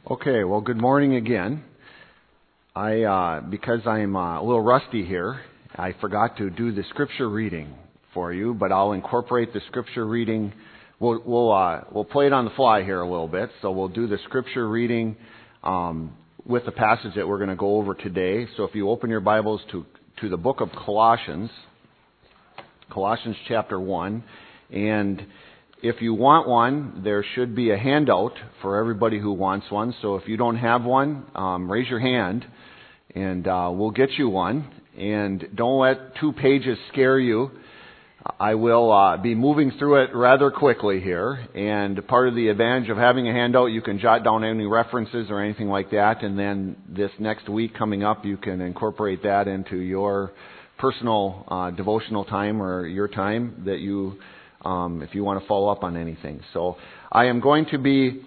Okay, well, good morning again. Because I'm a little rusty here, I forgot to do the scripture reading for you, but I'll incorporate the scripture reading. We'll play it on the fly here a little bit, so we'll do the scripture reading with the passage that we're going to go over today. So if you open your Bibles to the book of Colossians chapter 1, and if you want one, there should be a handout for everybody who wants one. So if you don't have one, raise your hand, and we'll get you one. And don't let 2 pages scare you. I will be moving through it rather quickly here. And part of the advantage of having a handout, you can jot down any references or anything like that. And then this next week coming up, you can incorporate that into your personal devotional time or your time that you if you want to follow up on anything. So I am going to be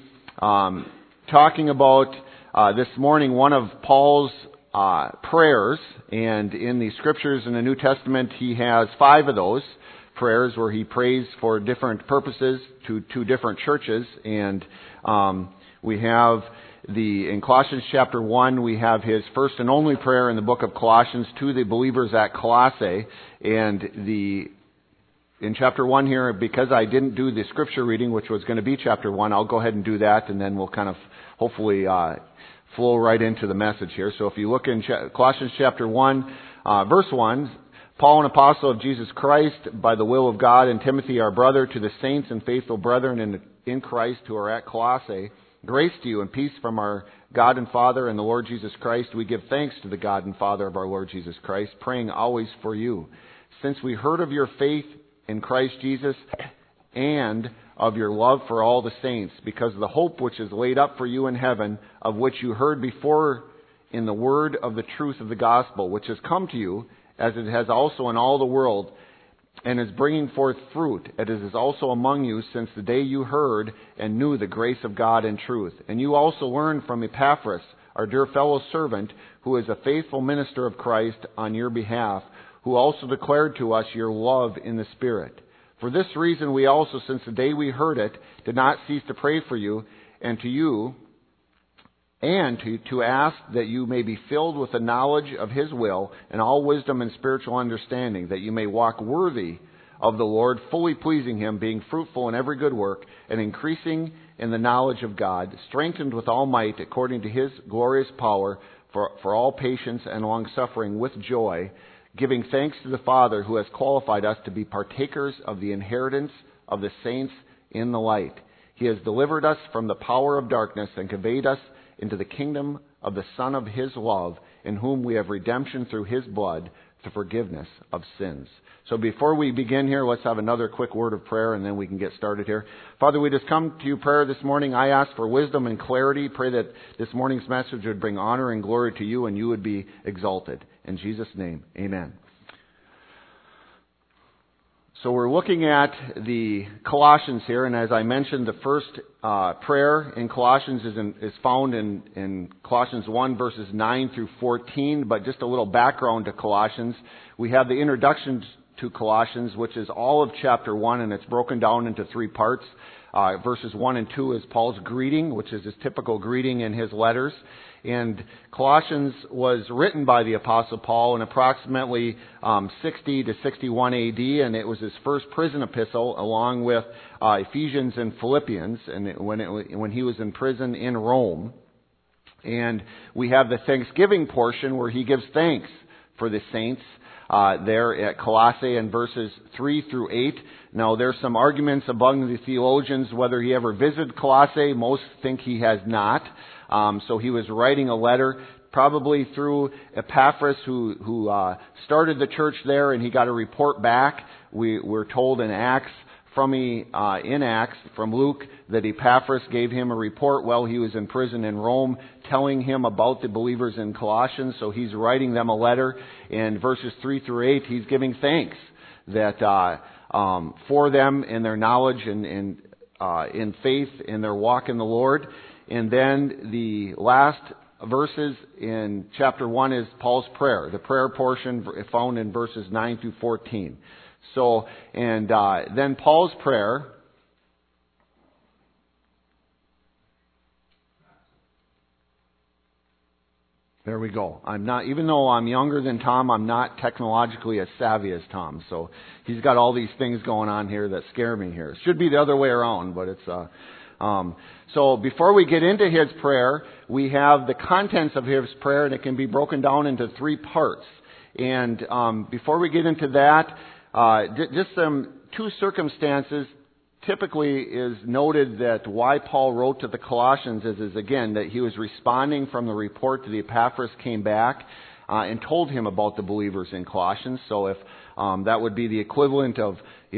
talking about this morning one of Paul's prayers, and in the scriptures in the New Testament he has 5 of those prayers where he prays for different purposes to different churches. And we have in Colossians chapter 1, we have his first and only prayer in the book of Colossians to the believers at Colossae. And in chapter 1 here, because I didn't do the scripture reading, which was going to be chapter 1, I'll go ahead and do that, and then we'll kind of hopefully flow right into the message here. So if you look in Colossians chapter 1, verse 1, Paul, an apostle of Jesus Christ, by the will of God, and Timothy, our brother, to the saints and faithful brethren in Christ who are at Colossae, grace to you and peace from our God and Father and the Lord Jesus Christ. We give thanks to the God and Father of our Lord Jesus Christ, praying always for you. Since we heard of your faith in Christ Jesus, and of your love for all the saints, because of the hope which is laid up for you in heaven, of which you heard before in the word of the truth of the gospel, which has come to you, as it has also in all the world, and is bringing forth fruit, as it is also among you since the day you heard and knew the grace of God in truth. And you also learned from Epaphras, our dear fellow servant, who is a faithful minister of Christ on your behalf, who also declared to us your love in the Spirit. For this reason we also, since the day we heard it, did not cease to pray for you, and to ask that you may be filled with the knowledge of His will and all wisdom and spiritual understanding, that you may walk worthy of the Lord, fully pleasing Him, being fruitful in every good work, and increasing in the knowledge of God, strengthened with all might according to His glorious power, for all patience and long-suffering with joy, giving thanks to the Father who has qualified us to be partakers of the inheritance of the saints in the light. He has delivered us from the power of darkness and conveyed us into the kingdom of the Son of His love, in whom we have redemption through His blood, the forgiveness of sins. So before we begin here, let's have another quick word of prayer, and then we can get started here. Father, we just come to you prayer this morning. I ask for wisdom and clarity. Pray that this morning's message would bring honor and glory to you, and you would be exalted. In Jesus' name, amen. So we're looking at the Colossians here, and as I mentioned, the first prayer in Colossians is found in Colossians 1 verses 9 through 14, but just a little background to Colossians. We have the introduction to Colossians, which is all of chapter 1, and it's broken down into 3 parts. Verses 1 and 2 is Paul's greeting, which is his typical greeting in his letters. And Colossians was written by the Apostle Paul in approximately 60 to 61 AD, and it was his first prison epistle, along with Ephesians and Philippians, and when he was in prison in Rome. And we have the Thanksgiving portion where he gives thanks for the saints there at Colossae in verses 3 through 8. Now, there's some arguments among the theologians whether he ever visited Colossae. Most think he has not. So he was writing a letter probably through Epaphras, who started the church there, and he got a report back. We're told in Acts from Luke that Epaphras gave him a report while he was in prison in Rome, telling him about the believers in Colossians. So he's writing them a letter. In verses 3 through 8, he's giving thanks that for them and their knowledge and in faith in their walk in the Lord. And then the last verses in chapter 1 is Paul's prayer, the prayer portion found in verses 9 through 14. So, and then Paul's prayer There we go. I'm not, even though I'm younger than Tom, I'm not technologically as savvy as Tom. So he's got all these things going on here that scare me here. It should be the other way around, but it's, so before we get into his prayer, we have the contents of his prayer, and it can be broken down into 3 parts. And before we get into that, just some 2 circumstances typically is noted that why Paul wrote to the Colossians is again, that he was responding from the report that the Epaphras came back and told him about the believers in Colossians. So if that would be the equivalent of,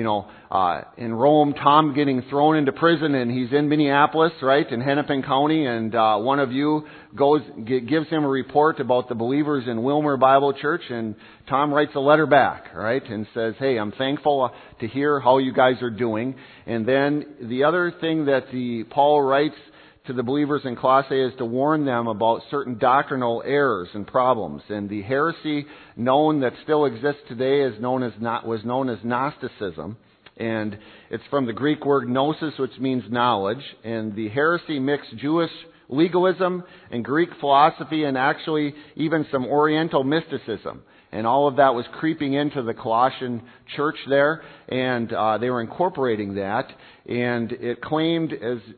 in Rome, Tom getting thrown into prison and he's in Minneapolis, right, in Hennepin County, and one of you gives him a report about the believers in Wilmer Bible Church, and Tom writes a letter back, right, and says, hey, I'm thankful to hear how you guys are doing. And then the other thing that Paul writes to the believers in Colossae is to warn them about certain doctrinal errors and problems. And the heresy known that still exists today was known as Gnosticism. And it's from the Greek word gnosis, which means knowledge. And the heresy mixed Jewish legalism and Greek philosophy and actually even some Oriental mysticism. And all of that was creeping into the Colossian church there. And they were incorporating that. And it claimed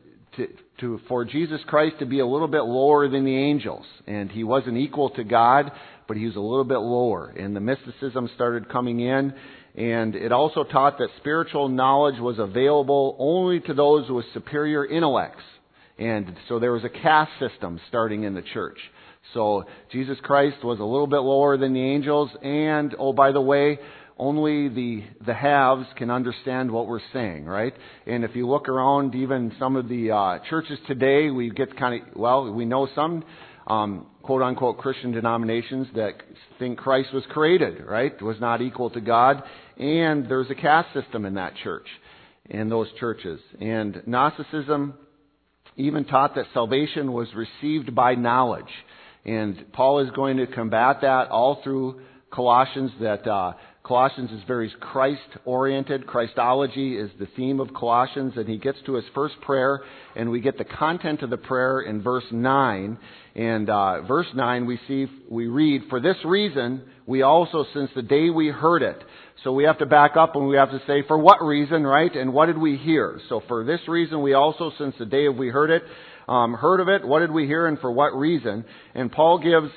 for Jesus Christ to be a little bit lower than the angels. And he wasn't equal to God, but he was a little bit lower. And the mysticism started coming in. And it also taught that spiritual knowledge was available only to those with superior intellects. And so there was a caste system starting in the church. So Jesus Christ was a little bit lower than the angels. And, oh, by the way, only the haves can understand what we're saying, right? And if you look around even some of the churches today, we get we know some quote-unquote Christian denominations that think Christ was created, right? Was not equal to God. And there's a caste system in that church, in those churches. And Gnosticism even taught that salvation was received by knowledge. And Paul is going to combat that all through Colossians, that Colossians is very Christ-oriented. Christology is the theme of Colossians, and he gets to his first prayer, and we get the content of the prayer in verse 9. And verse 9 we read, "For this reason we also, since the day we heard it." So we have to back up and we have to say, for what reason, right? And what did we hear? So for this reason we also, since the day we heard it, heard of it, what did we hear and for what reason? And Paul gives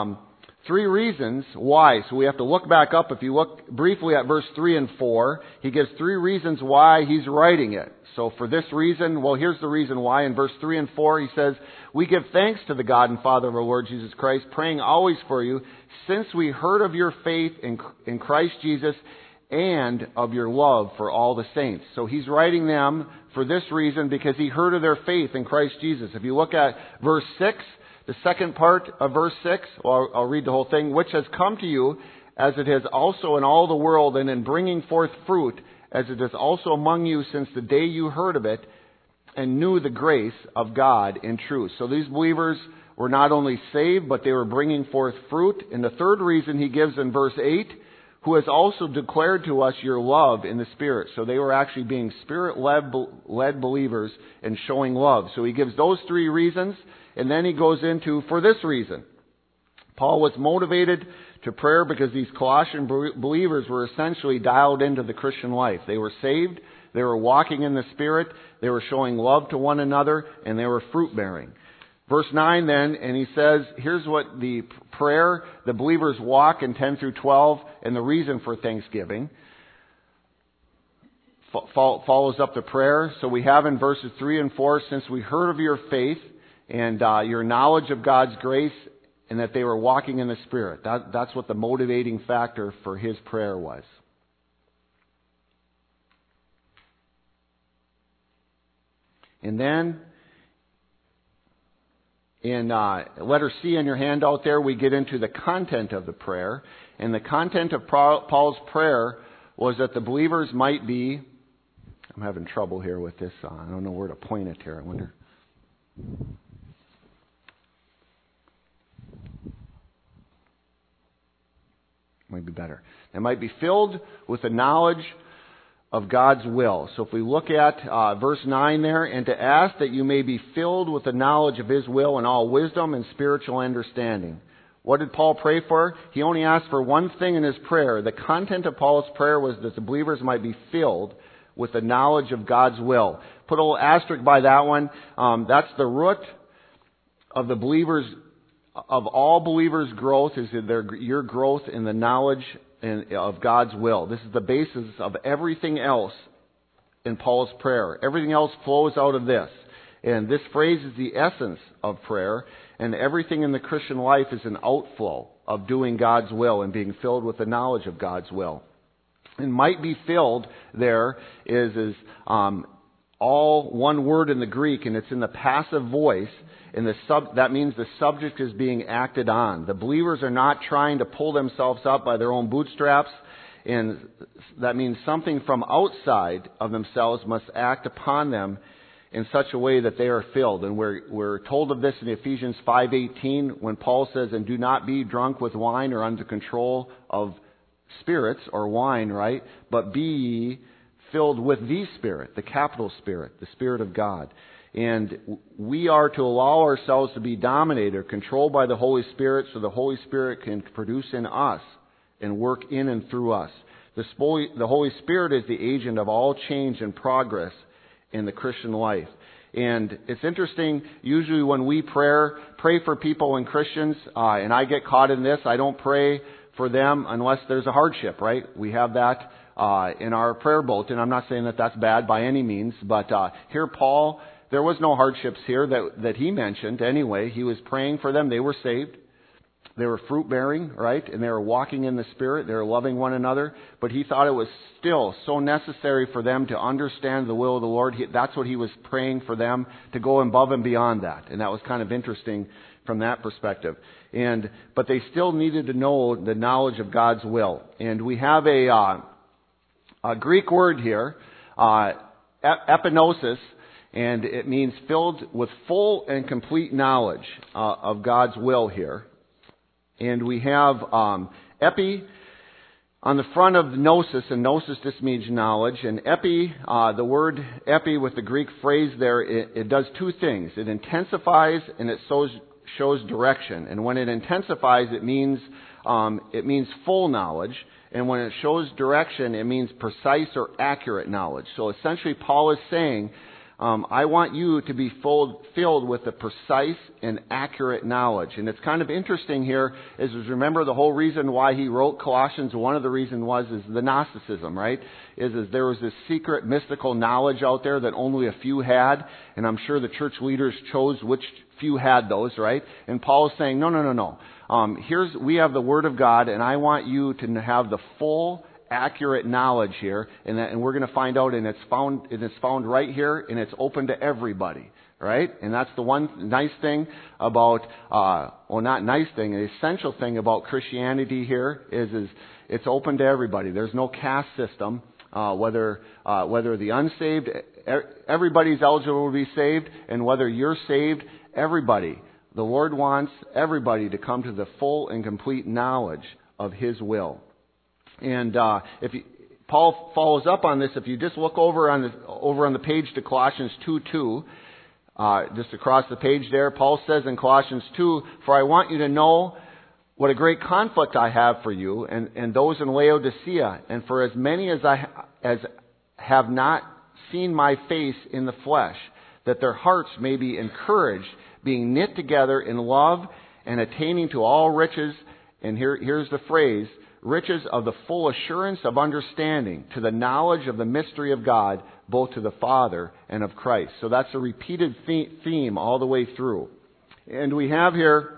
3 reasons why. So we have to look back up. If you look briefly at verse 3 and 4, he gives 3 reasons why he's writing it. So for this reason, well, here's the reason why. In verse 3 and 4, he says, "We give thanks to the God and Father of our Lord Jesus Christ, praying always for you, since we heard of your faith in Christ Jesus and of your love for all the saints." So he's writing them for this reason because he heard of their faith in Christ Jesus. If you look at verse 6, the second part of verse 6, well, I'll read the whole thing, "which has come to you, as it has also in all the world, and in bringing forth fruit, as it is also among you since the day you heard of it, and knew the grace of God in truth." So these believers were not only saved, but they were bringing forth fruit. And the third reason he gives in verse 8, "who has also declared to us your love in the Spirit." So they were actually being Spirit-led believers and showing love. So he gives those 3 reasons. And then he goes into, for this reason. Paul was motivated to prayer because these Colossian believers were essentially dialed into the Christian life. They were saved, they were walking in the Spirit, they were showing love to one another, and they were fruit-bearing. Verse 9 then, and he says, here's what the prayer, the believers walk in 10 through 12, and the reason for thanksgiving. Follows up the prayer. So we have in verses 3 and 4, "Since we heard of your faith, and your knowledge of God's grace, and that they were walking in the Spirit." That's what the motivating factor for his prayer was. And then, in letter C in your handout there, we get into the content of the prayer. And the content of Paul's prayer was that the believers might be... I'm having trouble here with this. I don't know where to point it here. I wonder... Might be better. They might be filled with the knowledge of God's will. So if we look at verse 9 there, "and to ask that you may be filled with the knowledge of His will and all wisdom and spiritual understanding, What did Paul pray for? He only asked for one thing in his prayer. The content of Paul's prayer was that the believers might be filled with the knowledge of God's will. Put a little asterisk by that one. That's the root of the believers, of all believers' growth, is your growth in the knowledge of God's will. This is the basis of everything else in Paul's prayer. Everything else flows out of this. And this phrase is the essence of prayer. And everything in the Christian life is an outflow of doing God's will and being filled with the knowledge of God's will. And might be filled there is all one word in the Greek, and it's in the passive voice. And that means the subject is being acted on. The believers are not trying to pull themselves up by their own bootstraps. And that means something from outside of themselves must act upon them in such a way that they are filled. And we're told of this in Ephesians 5:18 when Paul says, "And do not be drunk with wine or under control of spirits," or wine, right? "But be ye filled with the Spirit," the capital Spirit, the Spirit of God. And we are to allow ourselves to be dominated or controlled by the Holy Spirit so the Holy Spirit can produce in us and work in and through us. The Holy Spirit is the agent of all change and progress in the Christian life. And it's interesting, usually when we pray for people and Christians, and I get caught in this, I don't pray for them unless there's a hardship, right? We have that in our prayer bulletin. I'm not saying that that's bad by any means, but here Paul, there was no hardships here that he mentioned anyway. He was praying for them. They were saved. They were fruit-bearing, right? And they were walking in the Spirit. They were loving one another. But he thought it was still so necessary for them to understand the will of the Lord. That's what he was praying for them, to go above and beyond that. And that was kind of interesting from that perspective. But they still needed to know the knowledge of God's will. And we have a Greek word here, epinosis, and it means filled with full and complete knowledge of God's will here. And we have epi on the front of gnosis, and gnosis just means knowledge. And epi, the word epi with the Greek phrase there, it does two things. It intensifies and it shows direction. And when it intensifies, it means full knowledge. And when it shows direction, it means precise or accurate knowledge. So essentially, Paul is saying, I want you to be filled with the precise and accurate knowledge. And it's kind of interesting here is remember the whole reason why he wrote Colossians, one of the reasons is the Gnosticism, right? Is there was this secret mystical knowledge out there that only a few had. And I'm sure the church leaders chose which few had those, right? And Paul is saying, no. We have the Word of God, and I want you to have the full accurate knowledge here, and we're going to find out, and it's found right here, and it's open to everybody, right? And that's the one nice thing about, not nice thing, an essential thing about Christianity here is it's open to everybody. There's no caste system, whether the unsaved, everybody's eligible to be saved, and whether you're saved, everybody. The Lord wants everybody to come to the full and complete knowledge of His will. And Paul follows up on this. If you just look over on the page to Colossians 2:2, just across the page there, Paul says in Colossians 2, "For I want you to know what a great conflict I have for you and those in Laodicea, and for as many as have not seen my face in the flesh, that their hearts may be encouraged, being knit together in love and attaining to all riches." And here's the phrase, "riches of the full assurance of understanding, to the knowledge of the mystery of God, both to the Father and of Christ." So that's a repeated theme all the way through. And we have here,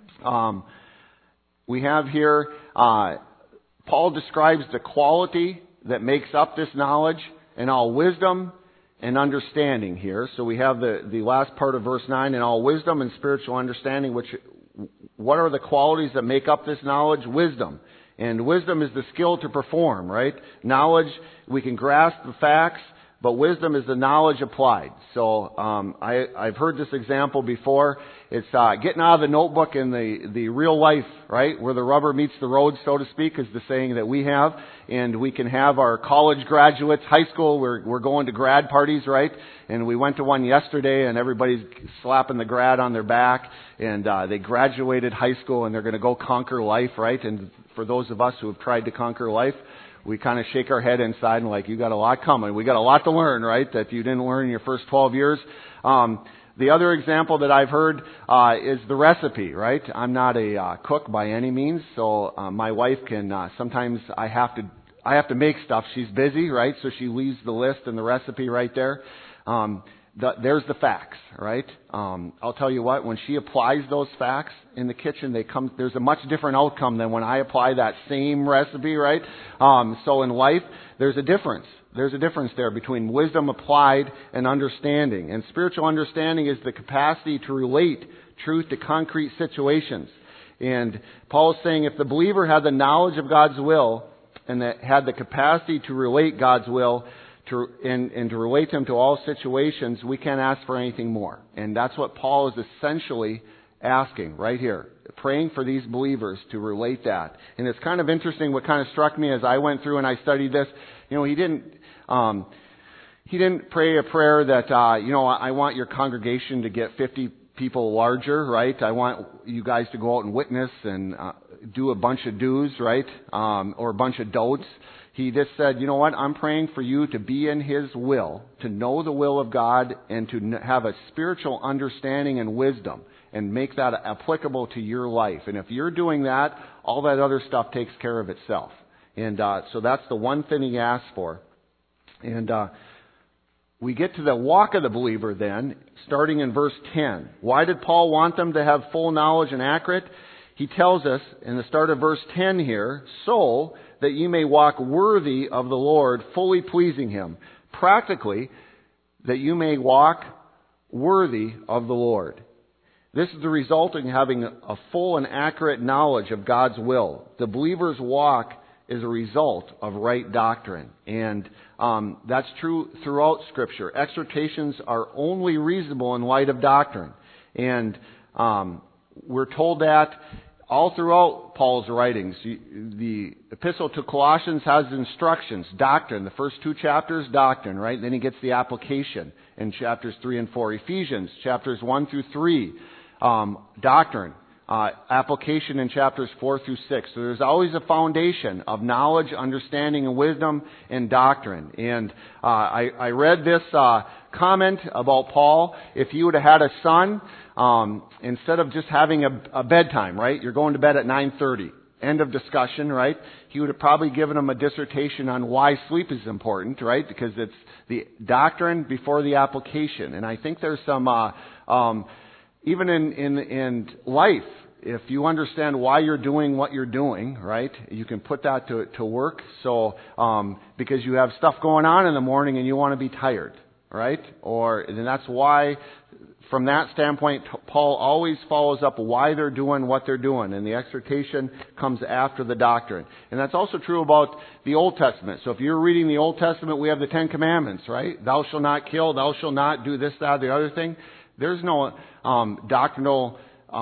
Paul describes the quality that makes up this knowledge and all wisdom and understanding here. So we have the last part of verse 9, "and all wisdom and spiritual understanding," what are the qualities that make up this knowledge? Wisdom. And wisdom is the skill to perform, right? Knowledge, we can grasp the facts. but wisdom is the knowledge applied. So I've heard this example before. It's getting out of the notebook in the real life, right, where the rubber meets the road, so to speak, is the saying that we have. And we can have our college graduates, high school, we're going to grad parties, right? And we went to one yesterday, and everybody's slapping the grad on their back, and they graduated high school, and they're going to go conquer life, right? And for those of us who have tried to conquer life, we kind of shake our head inside and like, you got a lot coming. We got a lot to learn, right? That you didn't learn in your first 12 years. The other example that I've heard is the recipe, right? I'm not a cook by any means, so my wife can sometimes I have to make stuff. She's busy, right? So she leaves the list and the recipe right there. There's the facts, right? I'll tell you what, when she applies those facts in the kitchen, there's a much different outcome than when I apply that same recipe, right? So in life, there's a difference. There's a difference there between wisdom applied and understanding. And spiritual understanding is the capacity to relate truth to concrete situations. And Paul is saying if the believer had the knowledge of God's will and that had the capacity to relate God's will and to relate Him to all situations, we can't ask for anything more. And that's what Paul is essentially asking right here, praying for these believers to relate that. And it's kind of interesting. What kind of struck me as I went through and I studied this, he didn't pray a prayer that, I want your congregation to get 50 people larger, right? I want you guys to go out and witness and do a bunch of do's, right? Or a bunch of don'ts. He just said, you know what, I'm praying for you to be in His will, to know the will of God, and to have a spiritual understanding and wisdom, and make that applicable to your life. And if you're doing that, all that other stuff takes care of itself. And so that's the one thing he asks for. And we get to the walk of the believer then, starting in verse 10. Why did Paul want them to have full knowledge and accurate? He tells us in the start of verse 10 here, so that you may walk worthy of the Lord, fully pleasing Him. Practically, that you may walk worthy of the Lord. This is the result in having a full and accurate knowledge of God's will. The believer's walk is a result of right doctrine. And that's true throughout Scripture. Exhortations are only reasonable in light of doctrine. And we're told that all throughout Paul's writings. The epistle to Colossians has instructions, doctrine. The first 2 chapters, doctrine, right? Then he gets the application in chapters 3 and 4. Ephesians, chapters 1 through 3, doctrine. Application in chapters 4 through 6. So there's always a foundation of knowledge, understanding, and wisdom and doctrine. And I read this comment about Paul. If he would have had a son, instead of just having a bedtime, right? You're going to bed at 9:30. End of discussion, right? He would have probably given him a dissertation on why sleep is important, right? Because it's the doctrine before the application. And I think there's some even in life, if you understand why you're doing what you're doing, right, you can put that to work. So, because you have stuff going on in the morning and you want to be tired, right? And that's why, from that standpoint, Paul always follows up why they're doing what they're doing, and the exhortation comes after the doctrine. And that's also true about the Old Testament. So if you're reading the Old Testament, we have the 10 Commandments, right? Thou shalt not kill, thou shalt not do this, that, the other thing. There's no doctrinal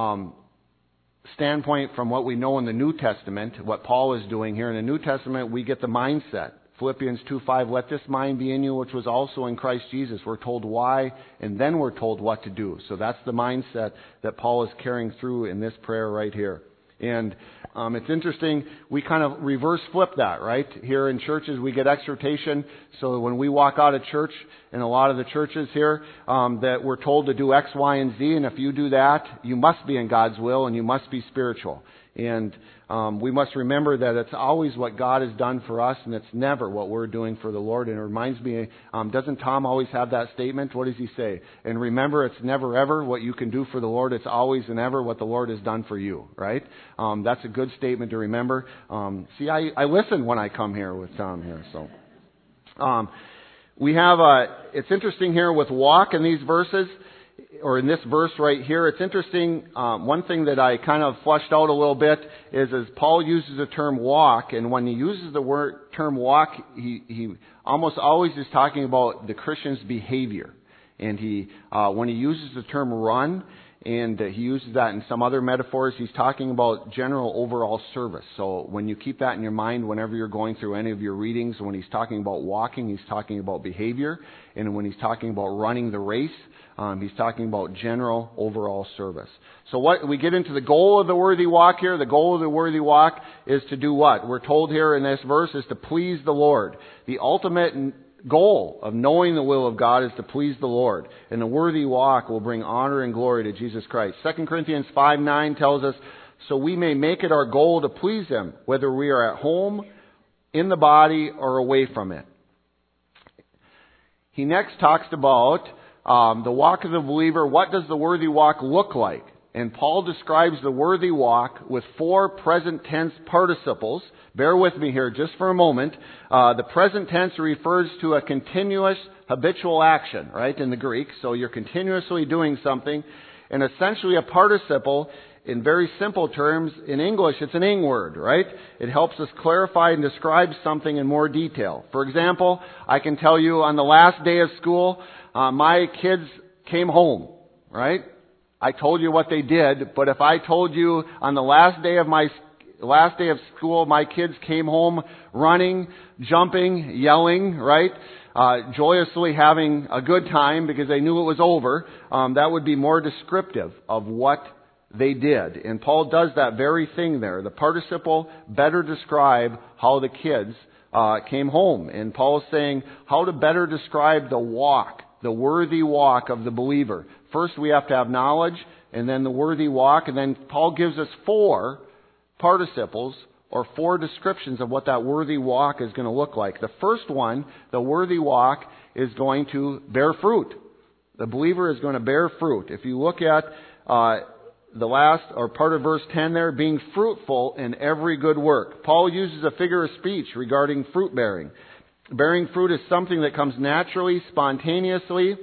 standpoint from what we know in the New Testament, what Paul is doing here. In the New Testament, we get the mindset. Philippians 2:5, let this mind be in you, which was also in Christ Jesus. We're told why, and then we're told what to do. So that's the mindset that Paul is carrying through in this prayer right here. And it's interesting, we kind of reverse flip that, right? Here in churches, we get exhortation. So when we walk out of church, in a lot of the churches here, that we're told to do X, Y, and Z, and if you do that, you must be in God's will and you must be spiritual. And we must remember that it's always what God has done for us, and it's never what we're doing for the Lord. And it reminds me, doesn't Tom always have that statement? What does he say? And remember, it's never ever what you can do for the Lord. It's always and ever what the Lord has done for you, right? That's a good statement to remember. See, I listen when I come here with Tom here. So we have it's interesting here with walk in these verses. or in this verse right here, it's interesting. One thing that I kind of fleshed out a little bit is as Paul uses the term walk, and when he uses the term walk, he almost always is talking about the Christian's behavior. And when he uses the term run, and he uses that in some other metaphors, he's talking about general overall service. So when you keep that in your mind whenever you're going through any of your readings, when he's talking about walking, he's talking about behavior. And when he's talking about running the race, he's talking about general overall service. So what we get into the goal of the worthy walk here. The goal of the worthy walk is to do what? We're told here in this verse is to please the Lord. The ultimate goal of knowing the will of God is to please the Lord. And the worthy walk will bring honor and glory to Jesus Christ. 2 Corinthians 5:9 tells us, so we may make it our goal to please Him, whether we are at home, in the body, or away from it. He next talks about the walk of the believer. What does the worthy walk look like? And Paul describes the worthy walk with 4 present tense participles. Bear with me here just for a moment. The present tense refers to a continuous habitual action, right, in the Greek. So you're continuously doing something. And essentially a participle, in very simple terms, in English, it's an ing word, right? It helps us clarify and describe something in more detail. For example, I can tell you on the last day of school, my kids came home, right? I told you what they did, but if I told you on the last day of school, my kids came home running, jumping, yelling, right? Joyously having a good time because they knew it was over, that would be more descriptive of what they did. And Paul does that very thing there. The participle better describe how the kids came home. And Paul is saying how to better describe the walk, the worthy walk of the believer. First, we have to have knowledge, and then the worthy walk. And then Paul gives us 4 participles or 4 descriptions of what that worthy walk is going to look like. The first one, the worthy walk, is going to bear fruit. The believer is going to bear fruit. If you look at the last or part of verse 10 there, being fruitful in every good work. Paul uses a figure of speech regarding fruit bearing. Bearing fruit is something that comes naturally, spontaneously,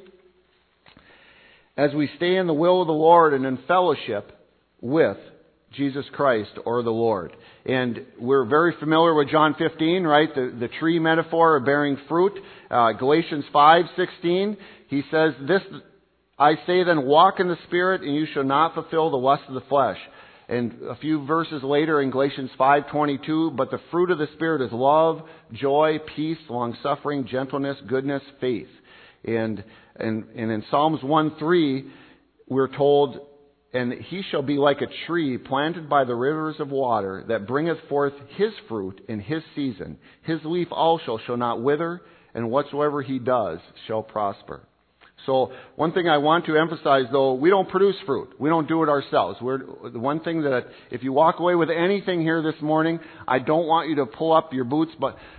as we stay in the will of the Lord and in fellowship with Jesus Christ or the Lord. And we're very familiar with John 15, right? The tree metaphor of bearing fruit. Galatians 5:16, he says, this I say then, walk in the Spirit, and you shall not fulfill the lust of the flesh. And a few verses later in Galatians 5:22, but the fruit of the Spirit is love, joy, peace, long-suffering, gentleness, goodness, faith. And in Psalms 1:3, we're told, and he shall be like a tree planted by the rivers of water that bringeth forth his fruit in his season. His leaf also shall not wither, and whatsoever he does shall prosper. So one thing I want to emphasize, though, we don't produce fruit. We don't do it ourselves. The one thing that if you walk away with anything here this morning, I don't want you to pull up your boots,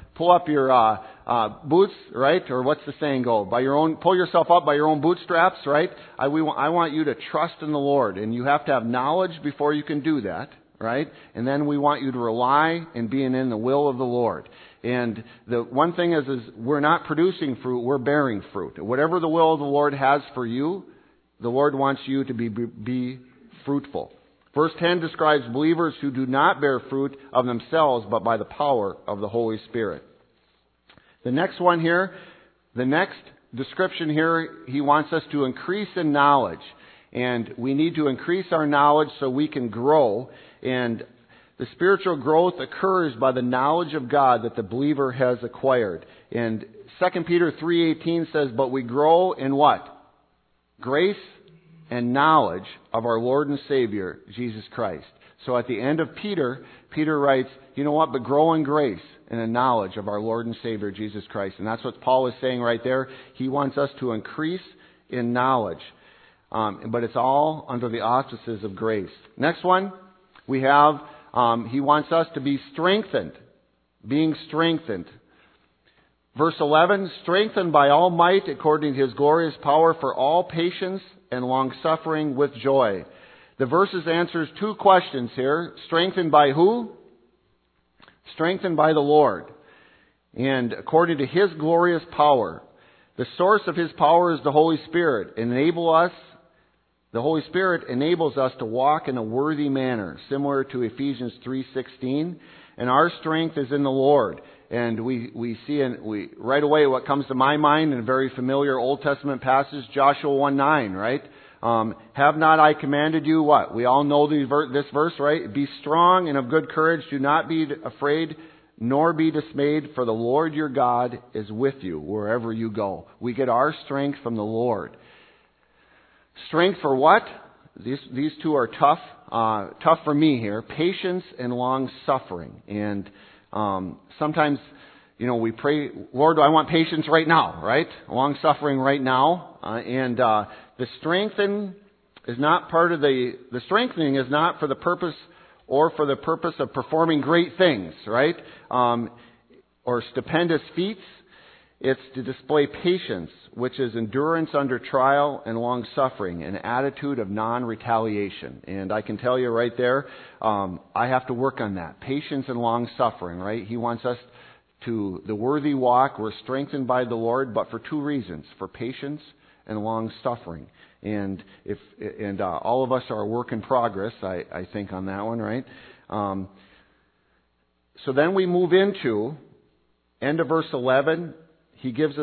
right? Or what's the saying go? Pull yourself up by your own bootstraps, right? I want you to trust in the Lord, and you have to have knowledge before you can do that, right? And then we want you to rely and be in the will of the Lord. And the one thing is we're not producing fruit, we're bearing fruit. Whatever the will of the Lord has for you, the Lord wants you to be fruitful. Verse 10 describes believers who do not bear fruit of themselves, but by the power of the Holy Spirit. The next one here, the next description here, he wants us to increase in knowledge. And we need to increase our knowledge so we can grow. And the spiritual growth occurs by the knowledge of God that the believer has acquired. And 2 Peter 3:18 says, but we grow in what? Grace and knowledge of our Lord and Savior, Jesus Christ. So at the end of Peter writes, you know what, but grow in grace and in knowledge of our Lord and Savior, Jesus Christ. And that's what Paul is saying right there. He wants us to increase in knowledge. But it's all under the auspices of grace. Next one, we have, he wants us to be strengthened. Being strengthened. Verse 11, strengthened by all might according to his glorious power for all patience and long-suffering with joy. The verses answers 2 questions here. Strengthened by who? Strengthened by the Lord. And according to his glorious power. The source of his power is the Holy Spirit. Enable us The Holy Spirit enables us to walk in a worthy manner, similar to Ephesians 3:16. And our strength is in the Lord. And we see right away what comes to my mind in a very familiar Old Testament passage, Joshua 1:9, right? Have not I commanded you what? We all know this verse, right? Be strong and of good courage. Do not be afraid, nor be dismayed, for the Lord your God is with you wherever you go. We get our strength from the Lord. Strength for what? These two are tough for me here. Patience and long suffering. And sometimes, we pray, Lord, I want patience right now, right? Long suffering right now. The strengthening is not for the purpose of performing great things, right? Or stupendous feats. It's to display patience, which is endurance under trial and long suffering, an attitude of non-retaliation. And I can tell you right there, I have to work on that. Patience and long suffering, right? He wants us to the worthy walk. We're strengthened by the Lord, but for two reasons, for patience and long suffering. And all of us are a work in progress, I think, on that one, right? So then we move into end of verse 11. He gives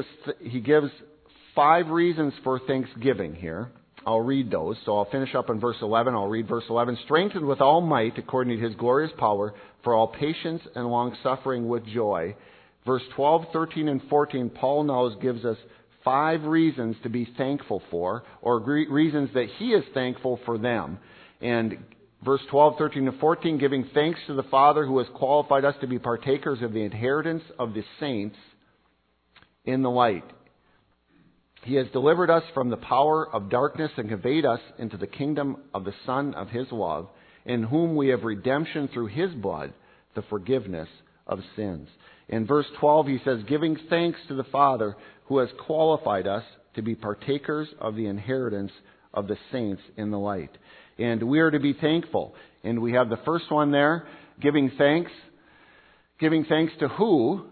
5 reasons for thanksgiving here. I'll read those. So I'll finish up in verse 11. I'll read verse 11. Strengthened with all might according to His glorious power for all patience and long suffering with joy. Verse 12, 13, and 14, Paul now gives us 5 reasons to be thankful for, or reasons that he is thankful for them. And verse 12, 13, and 14, giving thanks to the Father who has qualified us to be partakers of the inheritance of the saints in the light. He has delivered us from the power of darkness and conveyed us into the kingdom of the Son of His love, in whom we have redemption through His blood, the forgiveness of sins. In verse 12 he says, giving thanks to the Father who has qualified us to be partakers of the inheritance of the saints in the light. And we are to be thankful. And we have the first one there, giving thanks. Giving thanks to who?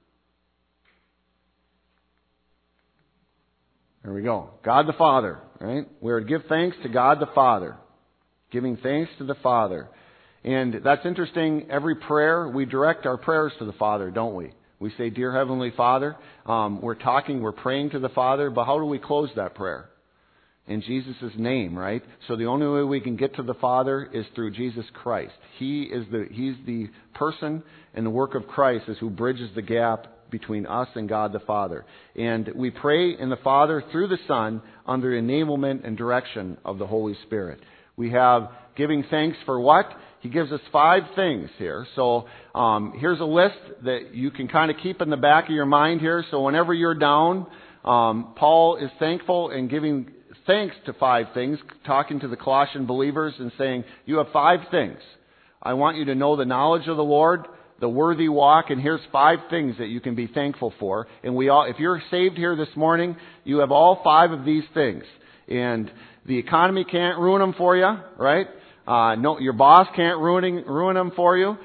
There we go. God the Father, right? We are to give thanks to God the Father. Giving thanks to the Father. And that's interesting. Every prayer, we direct our prayers to the Father, don't we? We say, Dear Heavenly Father. We're praying to the Father, but how do we close that prayer? In Jesus' name, right? So the only way we can get to the Father is through Jesus Christ. He's the person, and the work of Christ is who bridges the gap between us and God the Father. And we pray in the Father through the Son under enablement and direction of the Holy Spirit. We have giving thanks for what? He gives us 5 things here. So here's a list that you can kind of keep in the back of your mind here. So whenever you're down, Paul is thankful and giving thanks to 5 things, talking to the Colossian believers and saying, you have 5 things. I want you to know the knowledge of the Lord, the worthy walk, and here's 5 things that you can be thankful for. And if you're saved here this morning, you have all 5 of these things. And the economy can't ruin them for you, right? No, your boss can't ruin them for you.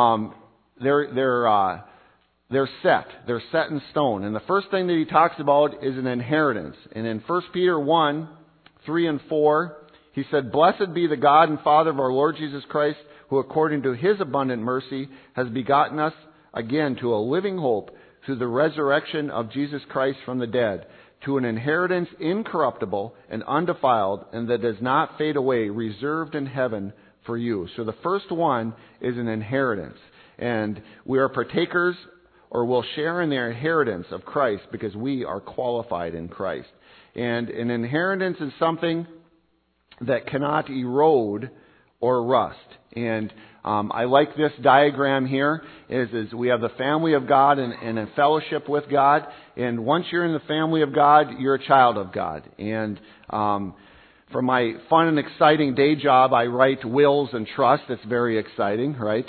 They're set. They're set in stone. And the first thing that he talks about is an inheritance. And in 1 Peter 1, 3 and 4, he said, Blessed be the God and Father of our Lord Jesus Christ, who according to His abundant mercy has begotten us again to a living hope through the resurrection of Jesus Christ from the dead, to an inheritance incorruptible and undefiled, and that does not fade away, reserved in heaven for you. So the first one is an inheritance. And we are partakers, or will share in the inheritance of Christ because we are qualified in Christ. And an inheritance is something that cannot erode or rust. And I like this diagram here. Is we have the family of God and a fellowship with God. And once you're in the family of God, you're a child of God. And for my fun and exciting day job, I write wills and trusts. It's very exciting, right?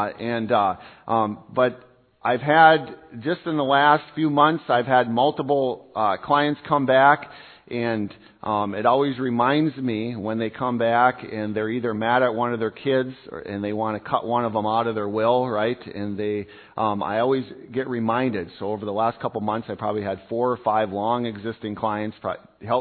But I've had, just in the last few months, I've had multiple clients come back, and it always reminds me when they come back and they're either mad at one of their kids and they want to cut one of them out of their will, right? And I always get reminded. So over the last couple months, I probably had 4 or 5 long existing clients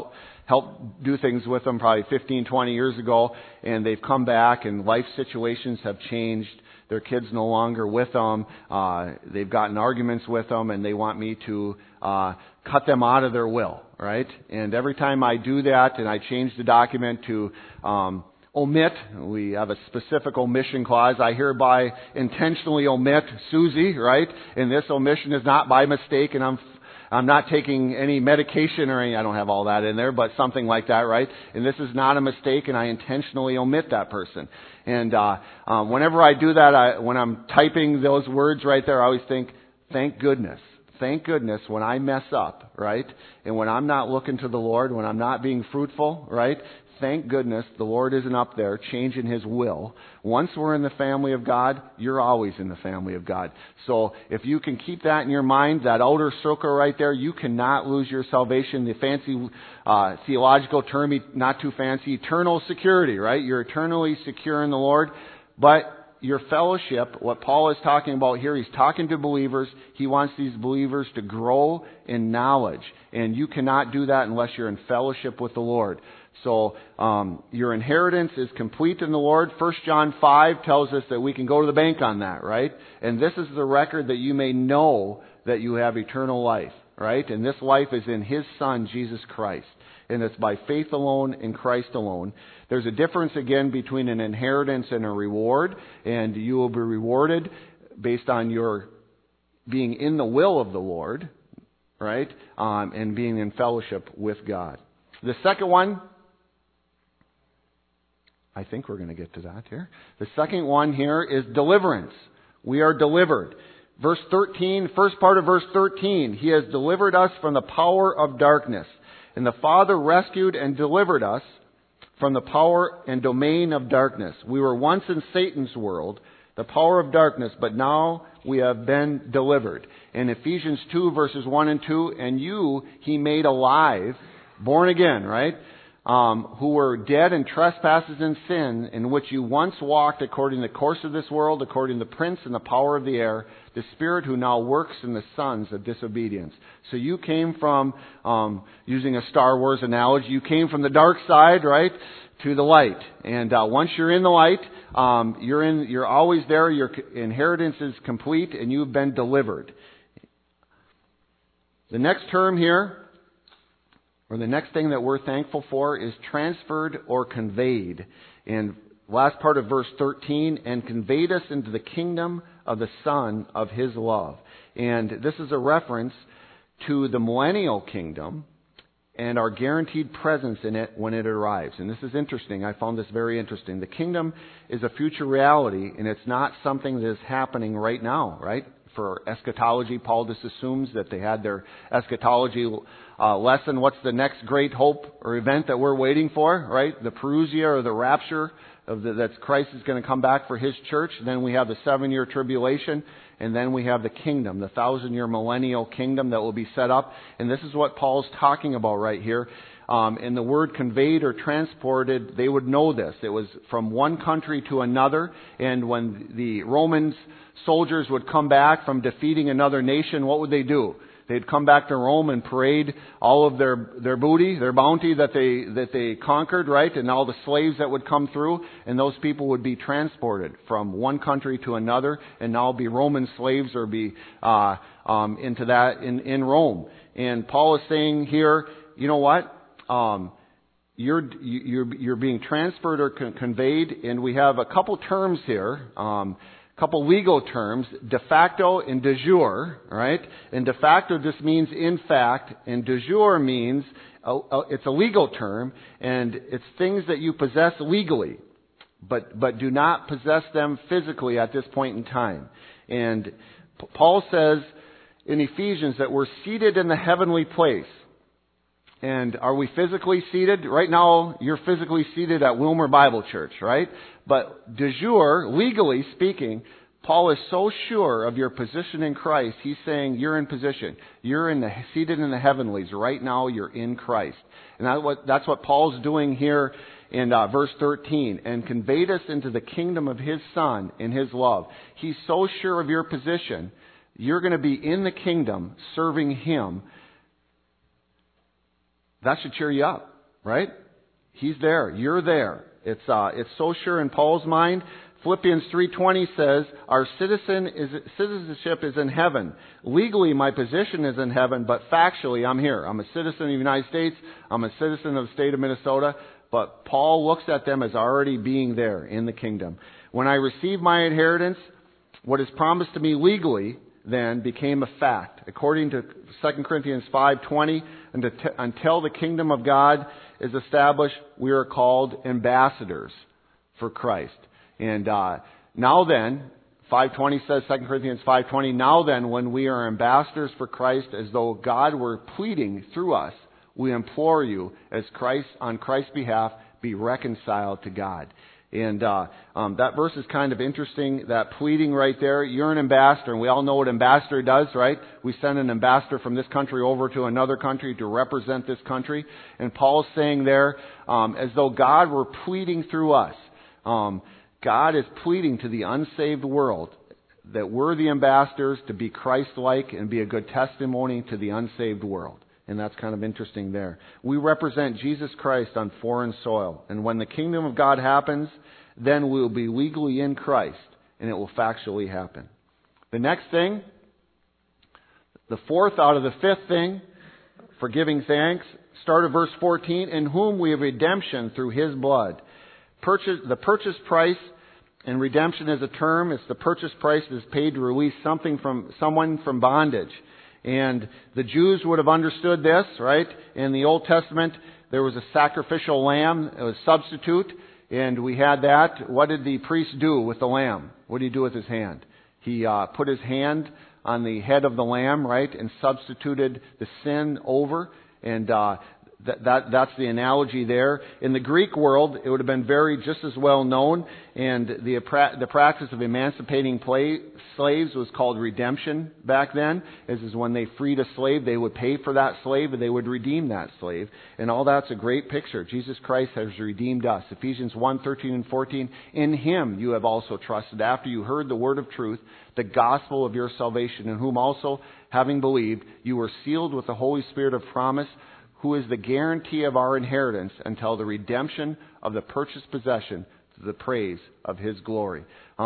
helped do things with them probably 15, 20 years ago, and they've come back and life situations have changed. Their kid's no longer with them. They've gotten arguments with them, and they want me to cut them out of their will, right? And every time I do that and I change the document to omit, we have a specific omission clause. I hereby intentionally omit Susie, right? And this omission is not by mistake, and I'm not taking any medication or any, I don't have all that in there, but something like that, right? And this is not a mistake, and I intentionally omit that person. And whenever I do that, when I'm typing those words right there, I always think, thank goodness. Thank goodness when I mess up, right? And when I'm not looking to the Lord, when I'm not being fruitful, right? Thank goodness the Lord isn't up there changing His will. Once we're in the family of God, you're always in the family of God. So if you can keep that in your mind, that outer circle right there, you cannot lose your salvation. The fancy theological term, not too fancy, eternal security, right? You're eternally secure in the Lord. But your fellowship, what Paul is talking about here, he's talking to believers. He wants these believers to grow in knowledge. And you cannot do that unless you're in fellowship with the Lord. So your inheritance is complete in the Lord. 1 John 5 tells us that we can go to the bank on that, right? And this is the record that you may know that you have eternal life, right? And this life is in His Son, Jesus Christ. And it's by faith alone in Christ alone. There's a difference again between an inheritance and a reward. And you will be rewarded based on your being in the will of the Lord, right? And being in fellowship with God. The second one, I think we're going to get to that here. The second one here is deliverance. We are delivered. Verse 13, first part of verse 13, He has delivered us from the power of darkness. And the Father rescued and delivered us from the power and domain of darkness. We were once in Satan's world, the power of darkness, but now we have been delivered. In Ephesians 2 verses 1 and 2, and you He made alive, born again, right? Who were dead in trespasses and sin, in which you once walked according to the course of this world, according to the prince and the power of the air, the spirit who now works in the sons of disobedience. So you came from, using a Star Wars analogy, you came from the dark side, right, to the light. And once you're in the light, you're always there. Your inheritance is complete, and you've been delivered. The next term here, or the next thing that we're thankful for, is transferred or conveyed. In last part of verse 13, and conveyed us into the kingdom of the Son of His love. And this is a reference to the millennial kingdom and our guaranteed presence in it when it arrives. And this is interesting. I found this very interesting. The kingdom is a future reality, and it's not something that is happening right now, right? For eschatology, Paul just assumes that they had their eschatology lesson. What's the next great hope or event that we're waiting for, right? The parousia or the rapture that Christ is going to come back for His church. Then we have the 7-year tribulation, and then we have the kingdom, the 1,000-year millennial kingdom that will be set up. And this is what Paul's talking about right here. And the word conveyed or transported, they would know this. It was from one country to another. And when the Romans soldiers would come back from defeating another nation, what would they do? They'd come back to Rome and parade all of their booty, their bounty that they conquered, right? And all the slaves that would come through, and those people would be transported from one country to another, and now be Roman slaves or be into that in Rome. And Paul is saying here, you know what? You're being transferred or conveyed, and we have a couple terms here. Couple legal terms, de facto and de jure, right? And de facto just means in fact, and de jure means it's a legal term, and it's things that you possess legally, but do not possess them physically at this point in time. And Paul says in Ephesians that we're seated in the heavenly place. And are we physically seated? Right now, you're physically seated at Wilmer Bible Church, right? But de jure, legally speaking, Paul is so sure of your position in Christ, he's saying you're in position. You're seated in the heavenlies. Right now, you're in Christ. And that's what Paul's doing here in verse 13. And conveyed us into the kingdom of His Son in His love. He's so sure of your position. You're going to be in the kingdom serving Him. That should cheer you up, right? He's there. You're there. It's so sure in Paul's mind. Philippians 3:20 says, our citizenship is in heaven. Legally, my position is in heaven, but factually, I'm here. I'm a citizen of the United States. I'm a citizen of the state of Minnesota. But Paul looks at them as already being there in the kingdom. When I received my inheritance, what is promised to me legally then became a fact. According to 2 Corinthians 5:20, until the kingdom of God is established, we are called ambassadors for Christ. And now then, 5:20 says, 2 Corinthians 5:20, now then, when we are ambassadors for Christ, as though God were pleading through us, we implore you, as Christ, on Christ's behalf, be reconciled to God. And that verse is kind of interesting, that pleading right there. You're an ambassador, and we all know what ambassador does, right? We send an ambassador from this country over to another country to represent this country. And Paul's saying there, as though God were pleading through us. God is pleading to the unsaved world that we're the ambassadors to be Christ-like and be a good testimony to the unsaved world. And that's kind of interesting there. We represent Jesus Christ on foreign soil. And when the kingdom of God happens, then we will be legally in Christ. And it will factually happen. The next thing, the fourth out of the fifth thing, for giving thanks, start at verse 14, in whom we have redemption through His blood. The purchase price, and redemption is a term, it's the purchase price that is paid to release someone from bondage. And the Jews would have understood this, right? In the Old Testament, there was a sacrificial lamb, it was a substitute, and we had that. What did the priest do with the lamb? What did he do with his hand? He put his hand on the head of the lamb, right, and substituted the sin over, and that's the analogy there. In the Greek world, it would have been just as well known, and the practice of emancipating slaves was called redemption back then. This is when they freed a slave, they would pay for that slave, and they would redeem that slave. And all that's a great picture. Jesus Christ has redeemed us. Ephesians 1:13 and 14, in Him you have also trusted, after you heard the word of truth, the gospel of your salvation, in whom also, having believed, you were sealed with the Holy Spirit of promise, who is the guarantee of our inheritance until the redemption of the purchased possession to the praise of His glory.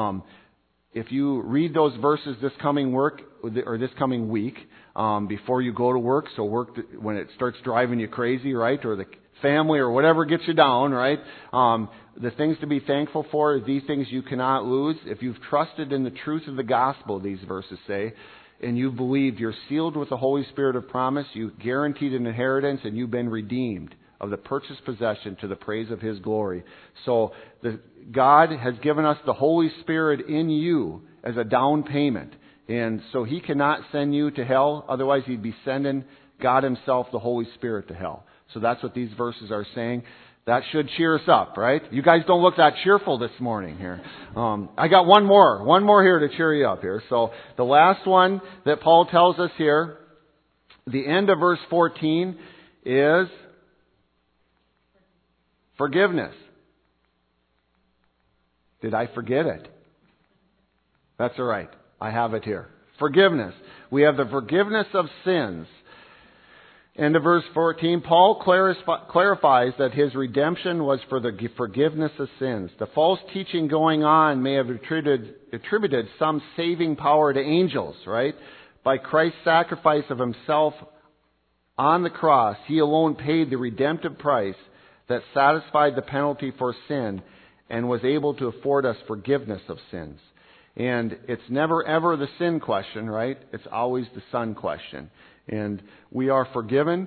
If you read those verses this coming week, before you go to work, so work when it starts driving you crazy, right, or the family or whatever gets you down, right, the things to be thankful for are these things you cannot lose. If you've trusted in the truth of the gospel, these verses say, and you believed, you're sealed with the Holy Spirit of promise, you guaranteed an inheritance, and you've been redeemed of the purchased possession to the praise of His glory. So God has given us the Holy Spirit in you as a down payment. And so He cannot send you to hell, otherwise He'd be sending God Himself, the Holy Spirit, to hell. So that's what these verses are saying. That should cheer us up, right? You guys don't look that cheerful this morning here. I got one more here to cheer you up here. So the last one that Paul tells us here, the end of verse 14, is forgiveness. Did I forget it? That's all right. I have it here. Forgiveness. We have the forgiveness of sins. End of verse 14, Paul clarifies that his redemption was for the forgiveness of sins. The false teaching going on may have attributed some saving power to angels, right? By Christ's sacrifice of Himself on the cross, He alone paid the redemptive price that satisfied the penalty for sin and was able to afford us forgiveness of sins. And it's never ever the sin question, right? It's always the Son question. And we are forgiven,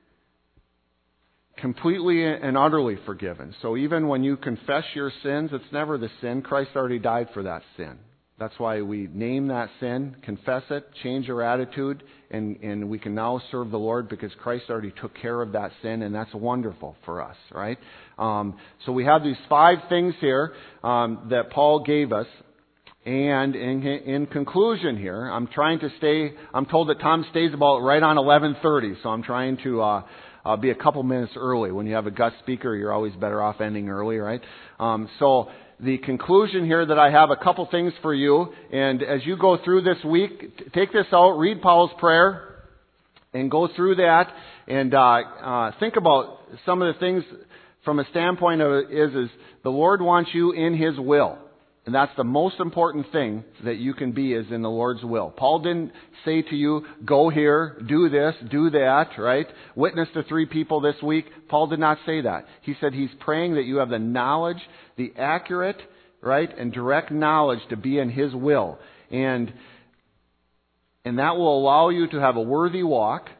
completely and utterly forgiven. So even when you confess your sins, it's never the sin. Christ already died for that sin. That's why we name that sin, confess it, change our attitude, and we can now serve the Lord because Christ already took care of that sin, and that's wonderful for us, right? So we have these 5 things here that Paul gave us. And in conclusion here, I'm told that Tom stays about right on 11:30, so I'm trying to be a couple minutes early. When you have a guest speaker, you're always better off ending early, right? So the conclusion here that I have a couple things for you, and as you go through this week, take this out, read Paul's prayer, And go through that and think about some of the things from a standpoint of is the Lord wants you in His will. And that's the most important thing that you can be, is in the Lord's will. Paul didn't say to you, go here, do this, do that, right? Witness to 3 people this week. Paul did not say that. He said he's praying that you have the knowledge, the accurate, right, and direct knowledge to be in His will. And that will allow you to have a worthy walk.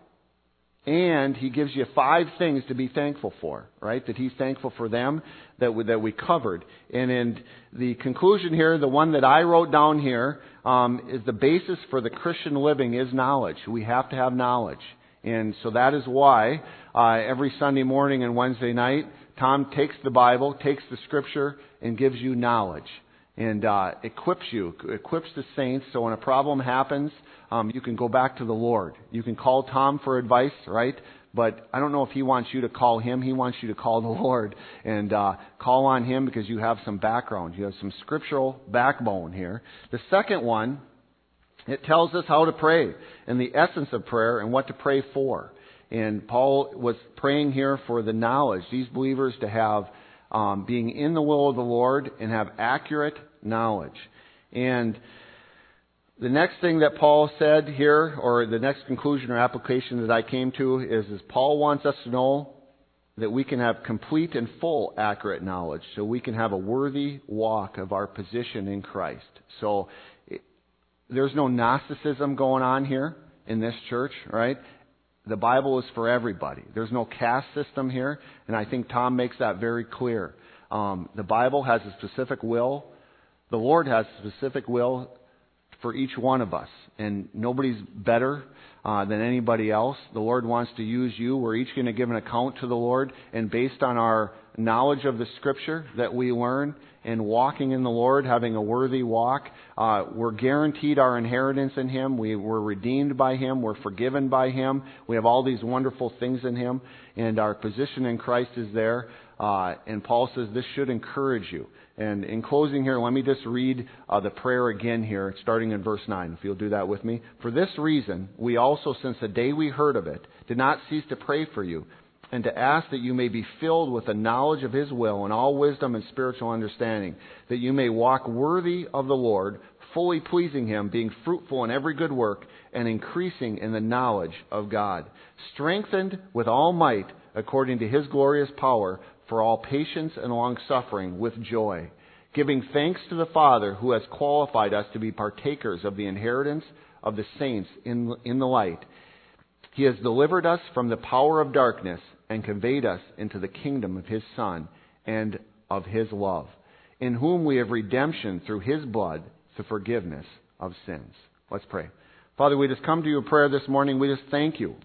And he gives you 5 things to be thankful for, right? That he's thankful for them, that we covered. And in the conclusion here, the one that I wrote down here, is the basis for the Christian living is knowledge. We have to have knowledge. And so that is why every Sunday morning and Wednesday night, Tom takes the Bible, takes the Scripture, and gives you knowledge. And equips the saints, so when a problem happens, you can go back to the Lord. You can call Tom for advice, right? But I don't know if he wants you to call him. He wants you to call the Lord and call on Him, because you have some background. You have some scriptural backbone here. The second one, it tells us how to pray and the essence of prayer and what to pray for. And Paul was praying here for the knowledge, these believers to have being in the will of the Lord and have accurate knowledge. And the next thing that Paul said here, or the next conclusion or application that I came to, is Paul wants us to know that we can have complete and full accurate knowledge, so we can have a worthy walk of our position in Christ. So there's no Gnosticism going on here in this church, right? The Bible is for everybody. There's no caste system here, and I think Tom makes that very clear. The Bible has a specific will. The Lord has a specific will for each one of us, and nobody's better than anybody else. The Lord wants to use you. We're each going to give an account to the Lord, and based on our knowledge of the Scripture that we learn and walking in the Lord, having a worthy walk, we're guaranteed our inheritance in Him. We're redeemed by Him. We're forgiven by Him. We have all these wonderful things in Him, and our position in Christ is there. And Paul says this should encourage you. And in closing here, let me just read the prayer again here, starting in verse 9, if you'll do that with me. For this reason, we also, since the day we heard of it, did not cease to pray for you, and to ask that you may be filled with the knowledge of His will and all wisdom and spiritual understanding, that you may walk worthy of the Lord, fully pleasing Him, being fruitful in every good work, and increasing in the knowledge of God, strengthened with all might according to His glorious power, for all patience and long-suffering with joy, giving thanks to the Father who has qualified us to be partakers of the inheritance of the saints in the light. He has delivered us from the power of darkness and conveyed us into the kingdom of His Son and of His love, in whom we have redemption through His blood, the forgiveness of sins. Let's pray. Father, we just come to you in prayer this morning. We just thank you.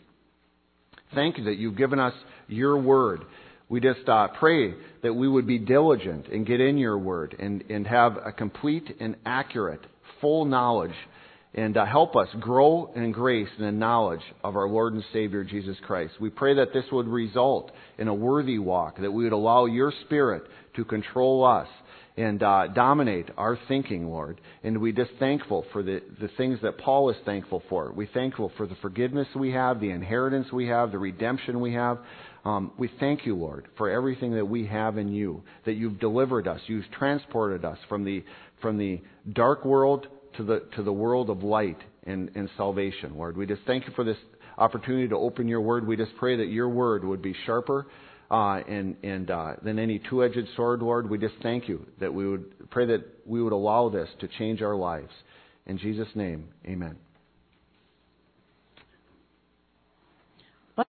Thank you that you've given us your word. We just pray that we would be diligent and get in your word and have a complete and accurate, full knowledge, and help us grow in grace and in knowledge of our Lord and Savior Jesus Christ. We pray that this would result in a worthy walk, that we would allow your Spirit to control us and dominate our thinking, Lord. And we're just thankful for the things that Paul is thankful for. We're thankful for the forgiveness we have, the inheritance we have, the redemption we have. We thank you, Lord, for everything that we have in you, that you've delivered us, you've transported us from the dark world to the world of light and salvation, Lord. We just thank you for this opportunity to open your word. We just pray that your word would be sharper than any two-edged sword, Lord. We just thank you that we would pray that we would allow this to change our lives. In Jesus' name, amen.